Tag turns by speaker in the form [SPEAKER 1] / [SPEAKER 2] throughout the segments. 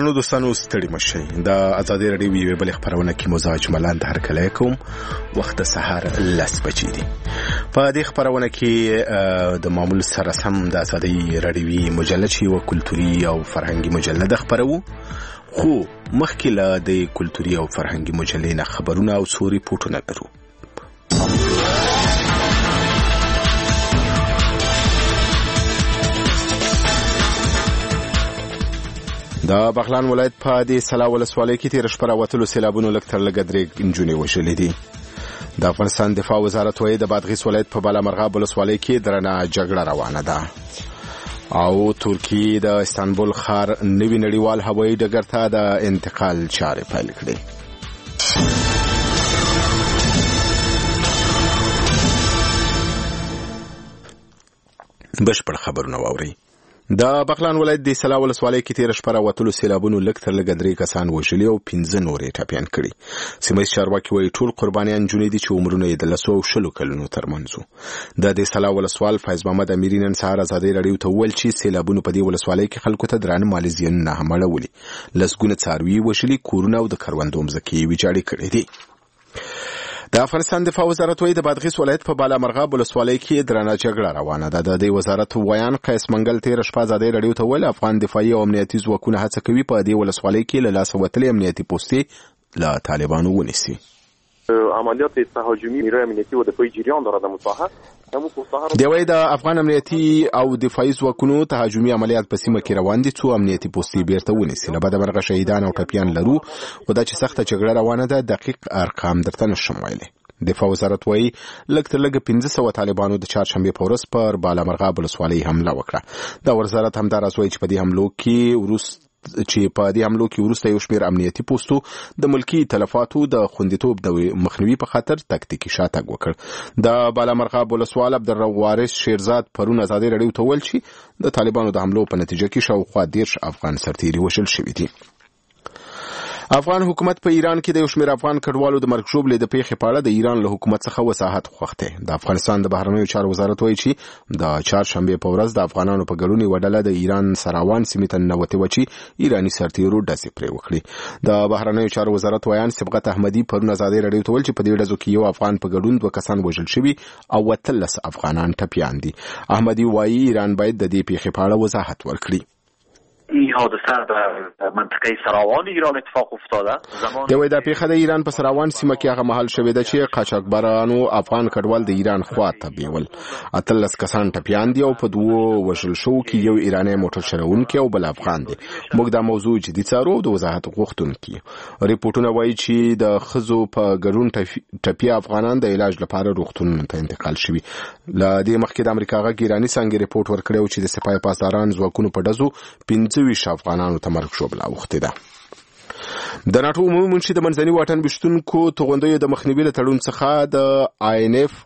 [SPEAKER 1] درنو دوستانو ستړي مشئ. د ازادي رادیو یوې بلې خپرونه کې مزاج ملان د هرکلی کوم. وخت د سهار 10 بجې دی. په دې خپرونه کې د معمول سره سم د ازادي رادیوي مجله چې و کلتوري او فرهنګي مجله د خپرو، خو مخکې له د کلتوري او فرهنګي مجلې نه خبرونه او څو ریپورټونه لرو. د بغلان ولایت په د سلا ولسوالۍ کې تیر شپه راوتلو سیلابونو لږ تر لږه 3 نجونې وژلې دي. د افغانستان دفاع وزارت وايي د بادغیس ولایت په بالامرغاب ولسوالۍ کې درنه جګړه روانه ده. او ترکیه د استانبول ښار نوي نړیوال هوایي ډګر ته د انتقال چارې پیل کړې. بشپړ خبرونه واورئ. د بغلان ولایت د سلا ولسوالۍ کې تیر شپه راوتلو سیلابونو لږ تر لږه 3 کسان وژلي او 15 نورې ټپیان کړي. سیمه ییز چارواکي وايي ټول قربانیان نجونې دي چې عمرونه یې د 10 او 20 کلونو ترمنځ وو. د سلا ولسوال فیض محمد امیری نن سهار ازادي رادیو ته وویل چې سیلابونو په دې ولسوالۍ کې خلکو ته درانه مالي زیانونه هم اړولي، لسګونه څاروي وژلي، کورونه او د کروندو مځکې ویجاړې کړې دي. د افغانستان دفاع وزارت وايي د بادغیس ولایت په بالامرغاب ولسوالۍ کې درنه جګړه روانه ده. د وزارت ویان قیس منګل تیر شپه ازادي رادیو ته ویل افغان دفاعي او امنیتي ځواکونه هڅه کوي په دې ولسوالۍ کې له لاسه وتلې امنیتي پوستې له طالبانو ونیسي.
[SPEAKER 2] عملیات تهاجمی نیروی امنیتی و دفاعی جریان دارد در مساحه.
[SPEAKER 1] دی د افغان امنیتي او دفاعي ځواکونو تهاجمي عملیات په سیمه کې روان دي څو امنیتي پوستې بیرته ونیسي. له بده مرغه شهیدان او ټپیان لرو، خو دا چې سخته جګړه روانه ده دقیق ارقام درته نشم ویلی. دفاع وزارت وايي لږ تر لږه 1500 طالبانو د چهارشنبه په ورځ پر بالامرغاب ولسوالۍ حمله وکړه. دا وزارت همداراز وايي چې په دې حملو کې وروسته یو شمېر امنیتي پوستو د ملکی تلفاتو د خوندیتوب د مخنیوي په خاطر تکتیکي شاتګ وکړ. د بالامرغاب ولسوال عبدالرؤف وارث شیرزاد پرون ازادي رادیو ته ویل چې د طالبانو د حملو په نتیجه کې شاوخوا 10 افغان سرتیري وژل شوي دي. افغان حکومت په ایران کې د یو شمېر افغان کډوالو د مرګ ژوبلې د پیښې په اړه د ایران له حکومت څخه وضاحت غوښتی. د افغانستان د بهرنیو چارو وزارت وايي چې د چهارشنبه په ورځ د افغانانو په ګډون یوه ډله د ایران سراوان سیمې ته ننوتې وه چې ایراني سرتیرو ډزې پرې وکړي. د بهرنیو چارو وزارت ویان صبغت احمدي پرون ازادي رادیو ته ویل چې په دې ډزو کې یو افغان په ګډون 2 کسان وژل شوي او 13 افغانان ټپیان دي. احمدي وايي ایران باید د دې پیښې په اړه وضاحت ورکړي.
[SPEAKER 3] این حادثه در منطقه سراوان ایران اتفاق افتاده.
[SPEAKER 1] دوی دا پیښه د ایران په سراوان سیمه کې هغه محل شوې ده چې قاچاقبرانو افغان کډوال د ایران خوا ته بیول. 13 کسان ټپیان دي او په 2 وژل شو کې یو ایرانی موټر چلوونکی او بل افغان دي. موږ دا موضوع جدي څارو او د وضاحت غوښتونکو. ریپورتونه وایي چې د خزو په ګډون ټپي افغانان د علاج لپاره روغتون ته انتقال شوي. له دې مخکې د امریکا غږ ایرانی څنګه ریپورت ورکړی چې د سپاه پاسداران ځواکونو په ډزو 15 افغانانو ته مرګ ژوبله اوښتې ده. د ناټو عمومي منشي د منځني واټن ویشتونکو توغندیو د مخنیوي له تړون څخه د INF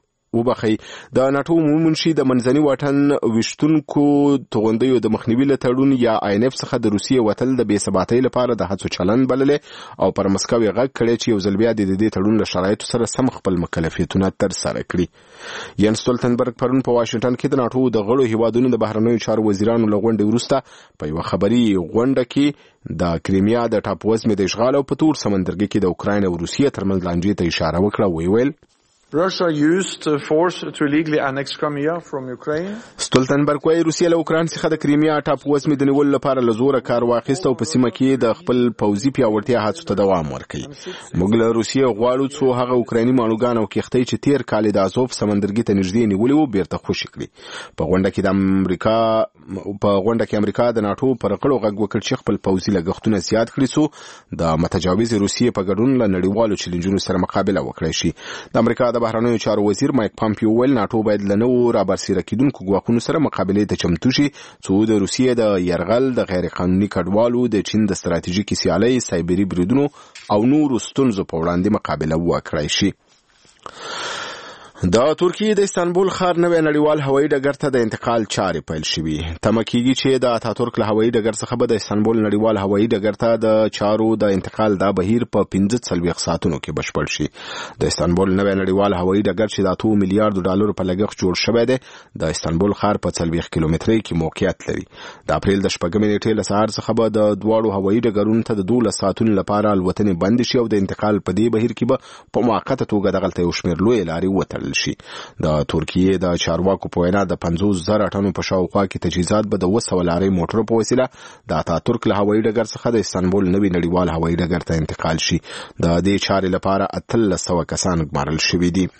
[SPEAKER 1] د ناټو عمومي منشي د منځني واټن ویشتونکو توغندیو د مخنیوي له تړون یا INF څخه د روسیې وتل د بې ثباتۍ لپاره د هڅو چلن بللې او پر مسکو یې غږ کړی چې یو ځل بیا د دې تړون له شرایطو سره سم خپل مکلفیتونه ترسره کړي. ین سټولتنبرګ پرون په واشنگټن کې د ناټو د غړو هیوادونو د بهرنیو چارو وزیرانو له غونډې وروسته په یوه خبري غونډه کې د کریمیا د ټاپووزمې د اشغال او په تور سمندرګي کې د اوکراین او روسیې ترمنځ لانجې ته اشاره وکړه. ویل
[SPEAKER 4] Russia used force to illegally annex Crimea from Ukraine.
[SPEAKER 1] سټولتنبرګ وايي روسیه له اوکراین څخه د کریمیا ټاپووزمې د نیولو لپاره له زوره کار واخیست او په سیمه کې د خپل پوځي پیاوړتیا هڅو ته دوام ورکړي. موږ له روسیې غواړو څو هغه اوکرایني ماڼوګان او کښتۍ چې تیر کال د ازوف سمندرګي ته نږدې نیولې وو بیرته خوشي کړي. په غونډه کې امریکا د ناټو پر غړو غږ وکړ چې خپل پوځي لګښتونه زیات کړي څو د متجاوز روسیې په ګډون له نړیوالو چیلنجونو سره مقابله وکړي شي. د امریکا د بهرنیو چارو وزیر مایک پامپیو ویل ناټو باید له نوو رابرسېره کېدونکو ګواښونو سره مقابلې ته چمتو شي څو د روسیې د یرغل، د غیر قانوني کډوالو، د چین د ستراتیژیکي سیالۍ، سایبري بریدونو او نورو ستونزو په وړاندې مقابله وکړای شي. د ترکیه د استانبول ښار نوې نړیوال هوایي ډګر ته د انتقال چارې پیل شوې. تمه کېږي چې د اتاتورک له هوایي ډګر څخه به د استانبول نړیوال هوایي ډګر ته د چارو د انتقال دا بهیر په 15 ساعتونو کې بشپړ شي. د استانبول نوې نړیوال هوایي ډګر چې د 2 میلیارډ ډالر په لګښت جوړ شوی دی د استانبول ښار په 40 کیلومترۍ کې موقعیت لري. د اپریل د 4 نیټې له سهار څخه به د دواړو هوایي ډګرونو ته د 12 ساعتونو لپاره الوتنې بند شي او د انتقال په دې بهیر کې به په موقته توګه دغلته یو شمېر لوی لارې وتړل شي. د ترکیه د چارواکو په وینا د 50,000 ټنو په شاوخوا کې تجهیزات به د 200 لارې موټرو په وسیله د اتاتورک له هوایي ډګر څخه د استانبول نوي نړیوال هوایي ډګر ته انتقال شي. د دې چارې لپاره 1300 کسان ګمارل شوي دي.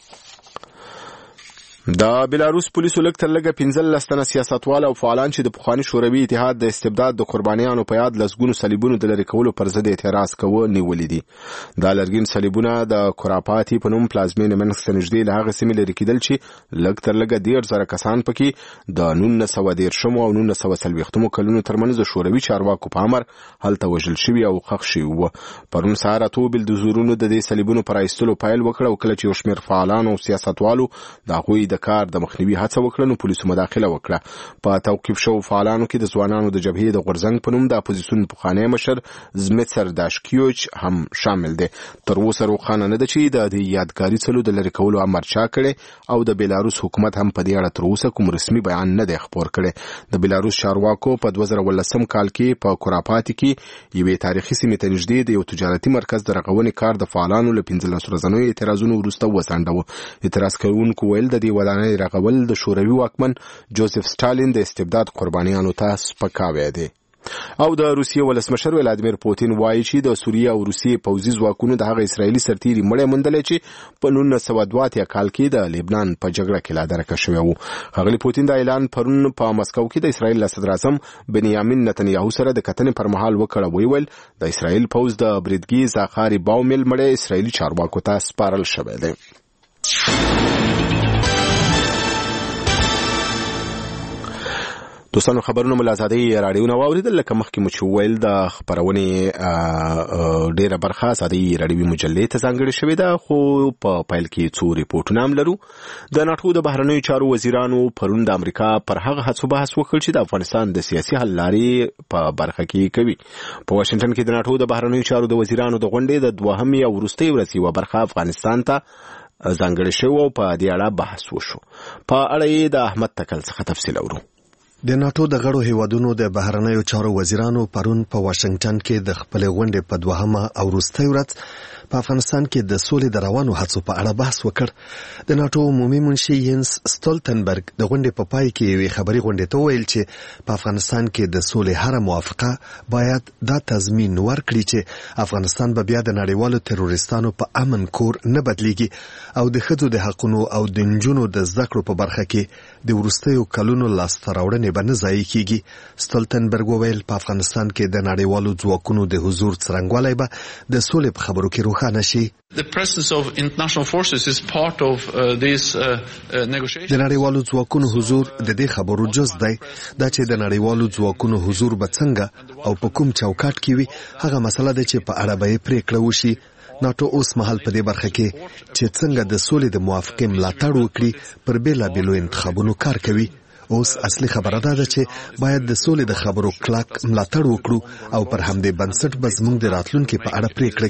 [SPEAKER 1] د بلاروس پولیسو لږ تر لږه 15 تنه سیاستوال او فعالان چې د پخواني شوروي اتحاد د استبداد د قربانیانو په یاد لسګونو صلیبونو د لرې کولو پر ضد اعتراض کوه نیولي دي. دا لرګین صلیبونه د کوراپاتي په نوم پلازمینې منسک ته نږدې له هغې سیمې لرې کېدل چې لږ تر لږه 1,000 کسان پکې د 1913 او 1940 کلونو ترمنځ د شوروي چارواکو په امر هلته وژل شوي او ښخ شوي وو. پرون سهار اتو بلدوزرونو د دې صلیبونو پر ایستلو پیل وکړ او کله چې یو شمېر فعالان او سیاستوالو د هغوی د کار د مخنیوي هڅه وکړه نو پولیسو مداخله وکړه. په توقیف شو فعالانو کې د ځوانانو د جبهې د غورځنګ په نوم د اپوزیسیون پخوانی مشر زمیتسر داشکیوچ هم شامل دی. تر اوسه روښانه نه ده چې د یادګاري څلو د لرې کولو امر چا کړی او د بلاروس حکومت هم په دې اړه تر اوسه کوم رسمي بیان نه دی خپور کړی. د بلاروس چارواکو په 2018 کال کې په کوراپاتي کې یوې تاریخي سیمې ته نږدې د یو تجارتي مرکز د رغونې کار د فعالانو له 15 ورځنیو اعتراضونو وروسته وځنډاوه. اعتراض کوونکو ویل د دې ودانۍ رغول د شوروي واکمن جوزف ستالین د استبداد قربانیانو ته سپکاوی دی. او د روسیې ولسمشر ولادیمیر پوتین وایي چې د سوریه او روسیې پوځي ځواکونو د هغه اسرایلي سرتیري مړی موندلی چې په 1982 کال کې د لبنان په جګړه کې لا درکه شوی و. ښاغلي پوتین دا اعلان پرون په مسکو کې د اسرایل صدر اعظم بنیامین نتنیاهو سره د کتنې پر مهال وکړ. ویل د اسرایل پوځ د بریدګي زاخاري باومل مړی اسرایلي چارواکو ته سپارل شوی دی. دوستانو خبرونه مو له ازادۍ راډیو نه واورېدل. لکه مخکې مو چې وویل د خپرونې ډېره برخه ازادۍ راډیوي مجلې ته ځانګړې شوې ده، خو په پیل کې څو ریپورټونه هم لرو. د ناټو د بهرنیو چارو وزیرانو پرون د امریکا پر هغه هڅو بحث وکړ چې د افغانستان د سیاسي حل لارې په برخه کې کوي. په واشنګټن کې د ناټو د بهرنیو چارو د وزیرانو د غونډې د دوهمې او وروستۍ ورځې یوه برخه افغانستان ته ځانګړې شوې او په دې اړه بحث وشو. په اړه یې د احمد تکل څخه تفصیل اورو.
[SPEAKER 5] د ناټو د غړو هیوادونو د بهرنیو چارو وزیرانو پرون په واشنګټن کې د خپل غونډې په دوهمه او وروستۍ ورځ په افغانستان کې د سولې د روانو هڅو په اړه بحث وکړ. د ناټو عمومي منشي ینس سټولتنبرګ د غونډې په پای کې یوې خبري غونډې ته ویل چې په افغانستان کې د سولې هر موافقه باید دا تضمین ورکړي چې افغانستان به بیا د نړیوالو تروریستانو په امن کور نه بدلیږي او د ښځو د حقونو او د نجونو د زده کړو په برخه کې د وروستیو کلونو لاسته راوړنې به نه ضایع کیږي. سټولتنبرګ وویل په افغانستان کې د نړیوالو ځواکونو د حضور څرنګوالی به د سولې په خبرو کې روښانه شي.
[SPEAKER 6] The presence of international forces is part of these negotiations.
[SPEAKER 5] د نړیوالو ځواکونو حضور د دې خبرو جز دی. دا چې د نړیوالو ځواکونو حضور به څنګه او په کوم چوکاټ کې وي هغه مسله ده چې په اړه به یې پریکړه وشي. ناټو اوس مهال په دې برخه کې چې څنګه د سولې د موافقې ملاتړ وکړي پر بېلابېلو انتخابونو کار کوي. اوس اصلي خبره ده چې باید د سولې د خبرو کلک ملاتړ وکړو او پر همدې بنسټ به زموږ د راتلونکي په اړه پریکړه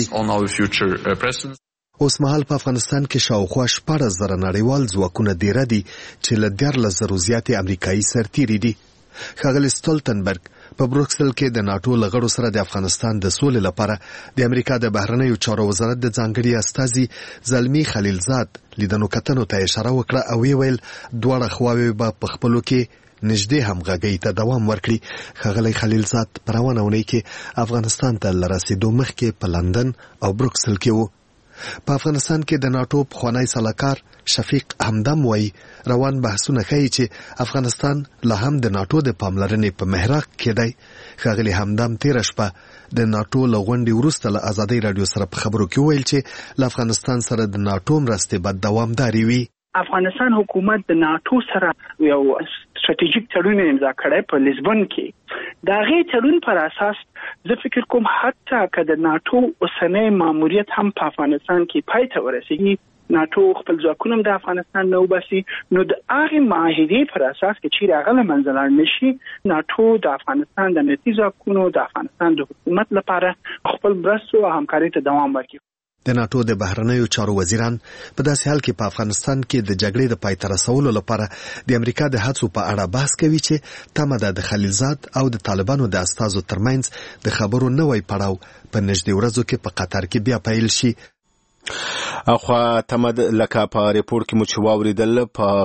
[SPEAKER 5] کیږي. اوس مهال په افغانستان کې شاوخوا 14,000 نړیوال ځواکونه دیره دي چې له 14,000 زیاتې امریکایي سرتیري دي. ښاغلي سټولتنبرګ په بروکسل کې د ناټو له غړو سره د افغانستان د سولې لپاره د امریکا د بهرنیو چارو وزارت د ځانګړي استازي زلمی خلیلزاد لیدنو کتنو ته اشاره وکړه او ویل دواړه خواوې به په خپلو کې نږدې همغږۍ ته دوام ورکړي. ښاغلی خلیلزاد په روانه اونۍ کې افغانستان ته له رسېدو مخکې په لندن او بروکسل کې و. په افغانستان کې د ناټو پخوانی سلاکار شفیق همدم وایي روان بحثونه ښیي چې افغانستان لا هم د ناټو د پاملرنې په محراق کې دی. ښاغلي همدم تېره شپه د ناټو له غونډې وروسته له ازادۍ راډیو سره په خبرو کې ویل چې له افغانستان سره د ناټو مرستې به دوامدارې وي.
[SPEAKER 7] افغانستان حکومت د ناټو سره یو ستراتیژیک تړون امضا کړی په لیزبون کې. دا غي تړون پر اساس زه فکر کوم حتی که د ناټو اوسنۍ ماموریت هم په افغانستان کې پای ته ورسیږي ناتو خپل ځواکونه د افغانستان نه وباسي، نو د هغه معاهدې پر اساس کې چې راغله منځلار نشي، ناتو د افغانستان د امنیتي ځواکونو د افغانستان د حکومت لپاره خپل مرستو او همکارۍ ته دوام ورکړي.
[SPEAKER 5] د ناتو د بهرنیو چارو وزیران په داسې حال کې په افغانستان کې د جګړې د پای ته رسولو لپاره د امریکا د هڅو په اړه بحث کوي چې تمه ده د خلیلزاد او د طالبانو د استازو ترمنځ د خبرو نوی پړاو په نږدې ورځو کې په قطر کې بیا پیل شي.
[SPEAKER 1] اخوا تمد لکه په ریپورت کې مو چې واوریدل په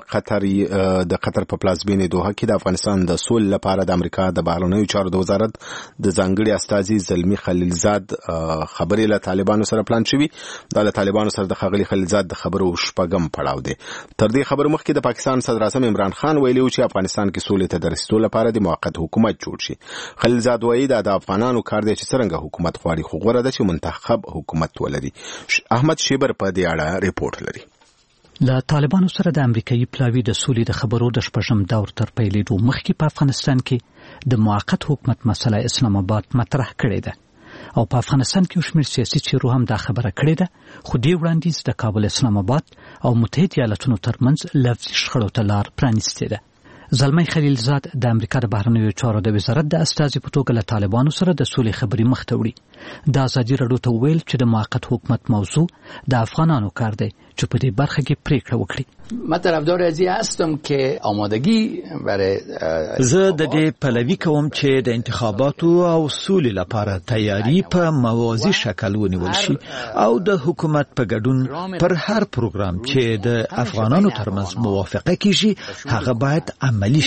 [SPEAKER 1] قطر په پلازمینې دوحه کې د افغانستان د سولې لپاره د امریکا د بهرنیو چارو د وزارت د ځانګړي استازي زلمی خلیلزاد خبرې له طالبانو سره پلان شوی. دا له طالبانو سره د ښاغلي خلیلزاد د خبرو شپږم پړاو دی. تر دې خبرو مخکې د پاکستان صدر اعظم عمران خان ویلي و چې افغانستان کې سولې ته د رسیدو لپاره د موقت حکومت جوړ شي. خلیلزاد وایي دا د افغانانو کار دی چې څرنګه حکومت غواړي، خو غوره ده چې منتخب حکومت ولري. احمد شیبر په دې اړه ریپورت لري.
[SPEAKER 8] له طالبانو سره د امریکایي پلاوی د سولې د خبرو د شپږم دور تر پیلېدو مخکې په افغانستان کې د موقت حکومت مسله اسلام آباد مطرح کړې ده او په افغانستان کې شمېر سیاسي چیرو هم دا خبره کړې ده، خو دې وړاندیز د کابل اسلام آباد او متحده ایالاتونو ترمنځ لفظي شخړو ته لار پرانیستې ده. زلمی خلیلزاد د امریکا د بهرنیو چارو د وزارت د استازي په توګه له طالبانو سره د سولې خبرې مخ ته وړي. د ازادي راډیو ته ویل چې د موقت حکومت موضوع د افغانانو کار دی چې په دې برخه کې پریکړه وکړي.
[SPEAKER 9] من طرفدار ازی هستم که آمادگی برای
[SPEAKER 10] زه د دې پلوي کوم چې د انتخاباتو او سولې لپاره تیاری په موازی شکل ونیول شي او د حکومت په ګډون پر هر پروګرام چې د افغانانو ترمنځ موافقه کیږي هغه باید عملی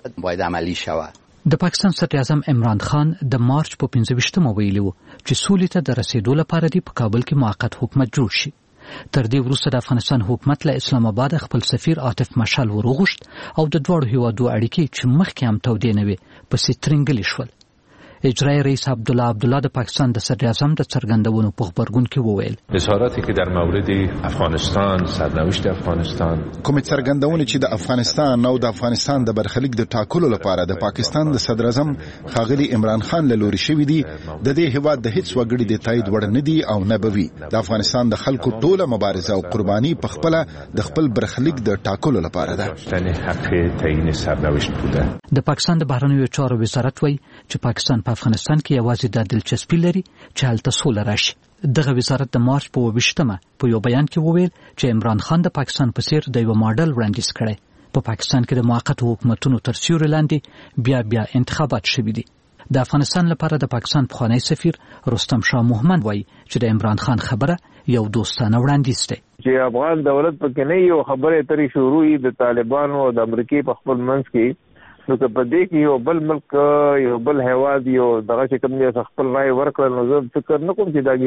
[SPEAKER 10] شي.
[SPEAKER 8] د پاکستان صدر اعظم عمران خان د مارچ په 15مه ویلي و چې سولې ته د رسیدو لپاره دی په کابل کې موقت حکومت جوړ شي. تر دې وروسته د افغانستان حکومت له اسلام آباد خپل سفیر عاطف مشال وروغوښت او د دواړو هیوادو اړیکې چې مخکې هم تودې نه وې پسې ترنګلې شول. اجرای رئیس عبدالله د پاکستان د صدر اعظم د څرګندونو په خبرګون کې وویل
[SPEAKER 11] اظهاراتی که در مورد افغانستان، سرنوشت افغانستان،
[SPEAKER 12] کوم څرګندونې چې د افغانستان او د افغانستان د برخلیک د ټاکلو لپاره د پاکستان د صدر اعظم ښاغلي عمران خان له لوري شوي دي د دې هیواد د هیڅ وګړي د تایید وړ نه دي او نه به وي. د افغانستان د خلکو ټوله مبارزه او قرباني په خپله د خپل برخلیک د ټاکلو لپاره ده.
[SPEAKER 11] حق تعیین سرنوشت بوده.
[SPEAKER 8] د پاکستان د بهرنیو چارو وزارت وایي چې پاکستان په افغانستان کې یوازې د دلچسپي لري چې هلته سوله راشي. دغه وزارت د مارچ په 28مه په یو بیان کې وویل چې عمران خان د پاکستان په څیر د یو ماډل وړاندیز کړی. په پاکستان کې د موقت حکومتونو تر سیوري لاندې بیا انتخابات شوي دي. د افغانستان لپاره د پاکستان پخوانی سفیر رستم شاه محمد وایي چې د عمران خان خبره یو دوستانه وړاندیز دی.
[SPEAKER 13] چې افغان دولت پکې نه یو خبره ترې شروع د طالبانو او د امریکای په خپل منځ کې، نو که په دې کې یو بل ملک یو بل هیواد یو دغه چې کوم دی خپل رائے ورکړل، نو زه فکر نه کوم چې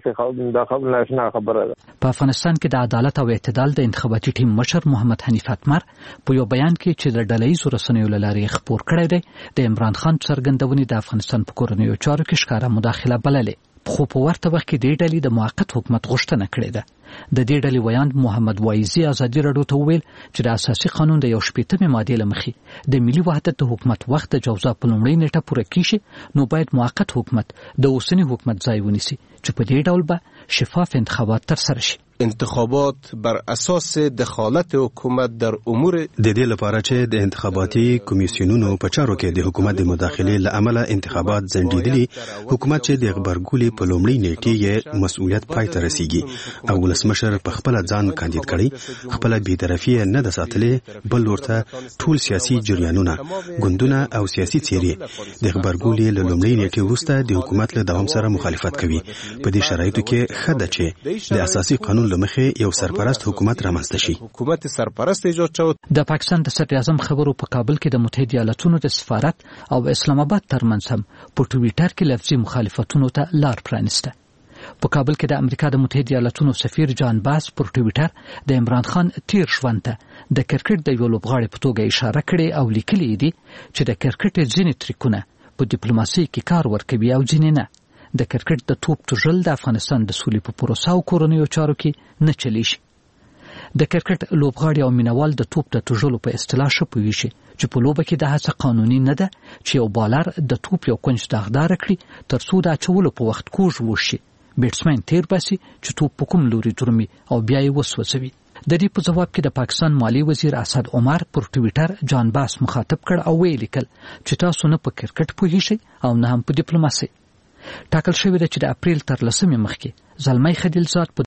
[SPEAKER 13] دا خبره ناشنا خبره ده.
[SPEAKER 8] په افغانستان کې د عدالت او اعتدال د انتخاباتي ټیم مشر محمد حنیف اتمر په یو بیان کې چې د ډلهییزو رسنیو له لارې خپور کړی دی د عمران خان څرګندونې د افغانستان په کورنیو چارو کې ښکاره مداخله بللې، خو په ورته وخت کې دې ډلې د موقت حکومت غوښتنه کړې ده. د دې ډلې ویاند محمد وایزي ازادي راډیو ته وویل چې د اساسي قانون د 18مې مادې له مخې د ملي وحدت د حکومت وخت د جوزا په لومړۍ نیټه پوره کیږي، نو باید موقت حکومت د اوسني حکومت ځای ونیسي چې په دې ډول به شفاف انتخابات ترسره شي.
[SPEAKER 14] انتخابات بر اساس دخالت حکومت در امور
[SPEAKER 15] د دې لپاره چې د انتخاباتي کمیسیونونو په چارو کې د حکومت د مداخلې له امله انتخابات ځنډېدلي، حکومت چې د خبرګولې په لومړۍ نیټې یې مسؤلیت پای ته رسیږي او ولسمشر په خپل ځان کاندید کړي، خپل بېطرفي نه ده ساتلې، بل ورته ټول سیاسي جریانونه، ګوندونه او سیاسي څېرې د خبرګولې له لومړۍ نیټې وروسته د حکومت له دوام سره مخالفت کوي. په دې شرایطو کې ښه ده چې د اساسي قانون لمخې یو سرپرست حکومت رامنځته شي.
[SPEAKER 14] حکومت سرپرست ایجاد شو.
[SPEAKER 8] د پاکستان د صدر اعظم خبرو په کابل کې د متحده ایالاتونو د سفارت او اسلام آباد ترمنځ هم په ټویټر کې لفظي مخالفتونو ته لار پرانیسته. په کابل کې د امریکا د متحده ایالاتونو سفیر جان باس پر ټویټر د عمران خان تیر ژوند ته د کرکټ د یو لوبغاړي په توګه اشاره کړې او لیکلي دي چې د کرکټ ځینې ټریکونه په ډیپلوماسي کې کار ورکوي او ځینې نه. د کرکټ د توپ توژل د افغانستان د سولې په پروسه او کورنیو چارو کې نه چلیږي. د کرکټ لوبغاړي او مینوال د توپ د توژلو په اصطلاح ښه پوهیږي چې په لوبه کې د هڅه قانوني نه ده چې یو بالر د توپ یو کونج داغدار کړي تر څو د اچولو په وخت کوږ وشي، بیټسمن تیر باسي چې توپ په کوم لوري درومي او بیا یې وسوځوي. د دې په جواب کې د پاکستان مالی وزیر اسد عمر پر ټویټر جان باس مخاطب کړ او ویل لیکل چې تاسو نه په کرکټ پوهیږئ او نه هم په ډیپلوماسي. ټاکل شوی دی چې د اپریل تر 10 مخکې زلمی خلیلزاد په